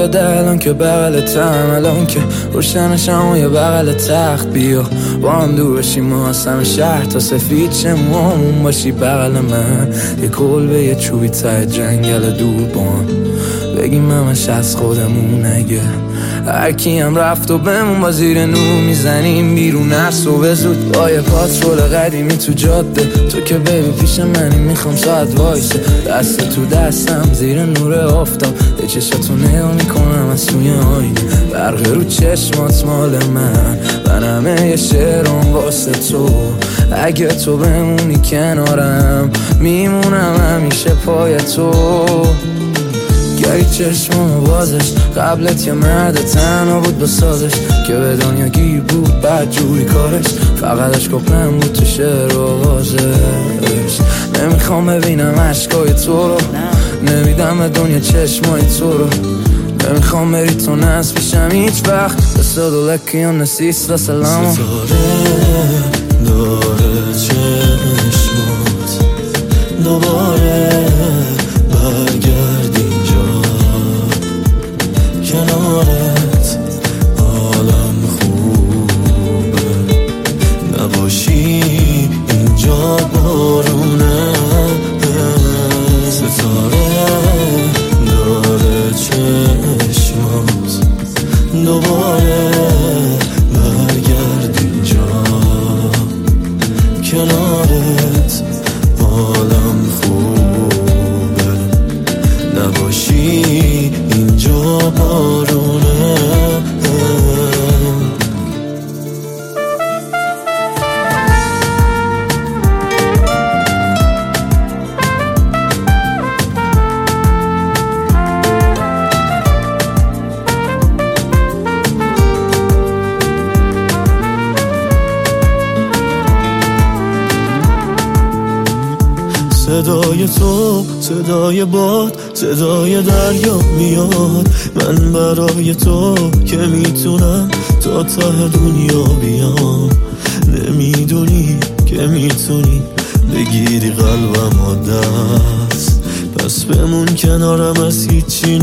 بده الان که بغلتم، الان که روشنشم و یه بغل تخت. بیا با هم دور بشیم و همه شهر تا سفید چمون باشی بغل من. یه کلبه یه چوبی ته جنگل دور با هم بگیم همش از خودمون. اگه هرکی هم رفت و بمون با زیر نور میزنیم بیرون هر صبح زود با یه پاترول قدیمی تو جاده. تو که بیبی پیش منی میخوام ساعت وایسه، دست تو دستم زیر نور آفتاب. یه چشاتو نگاه میکنم از توی آینه، برق رو چشمات مال من همه یه شعرم واسه تو. اگه تو بمونی کنارم میمونم همیشه پای تو. گری چشممو بازش قبلت یه مرد تنها بود بسازش که به دنیا گیر بود بعد جوری کارش. فقطش کپنم بود تو شعر و آوازش. نمیخوام ببینم عشقای تو رو، نمیدم به دنیا چشمای تو رو. نمیخوام بری تو نصف پیشم هیچ وقت. بسادو لکی و نسیست و سلام. ستاره داره چشمات دوباره برگرد اینجا کنارت. حالم خوبه نباشی اینجا بارونه. ستاره داره چشمات دوباره برگرد اینجا کنارت. حالم خوبه نباشی اینجا بارونه. صدای تو، صدای باد، صدای دریا میاد. من برای تو که میتونم تا ته دنیا بیام. نمیدونی که میتونی بگیری قلبم و دست، پس بمون کنارم از هیچی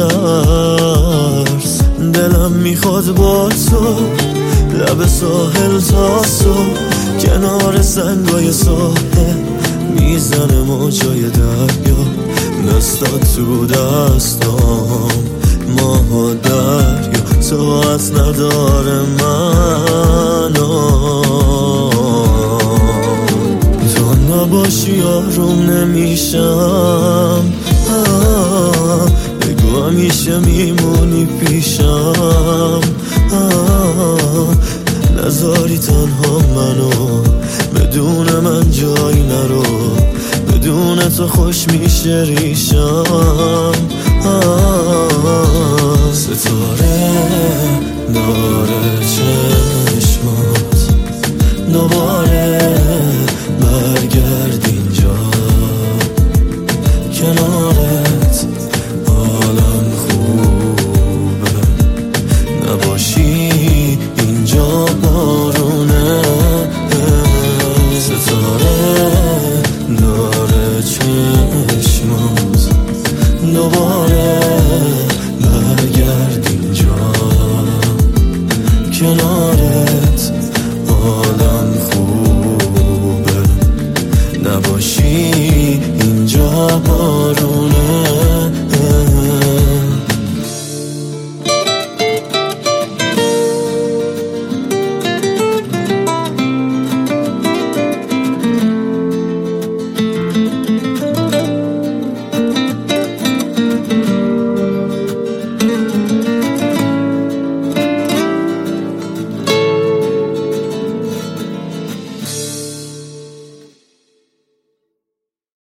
نترس. دلم میخواد با تو لب ساحل تا صبح کنار سنگای ساحل میزنه موجای دریا. دستات تو دستام ماه دریا ساعت نداره منو. تو نباشی آروم نمیشم. بگو همیشه میمونی پیشم. نذاری تنها منو، بدون من جایی نرو. بدون تو خوش میشه ریشم. ستاره داره چشمات دوباره برگرد اینجا کنارت. حالم خوبه نباشی اینجا بارونه. ستاره داره چشمات دوباره برگرد اینجا کنارت. حالم خوبه نباشی اینجا بارون.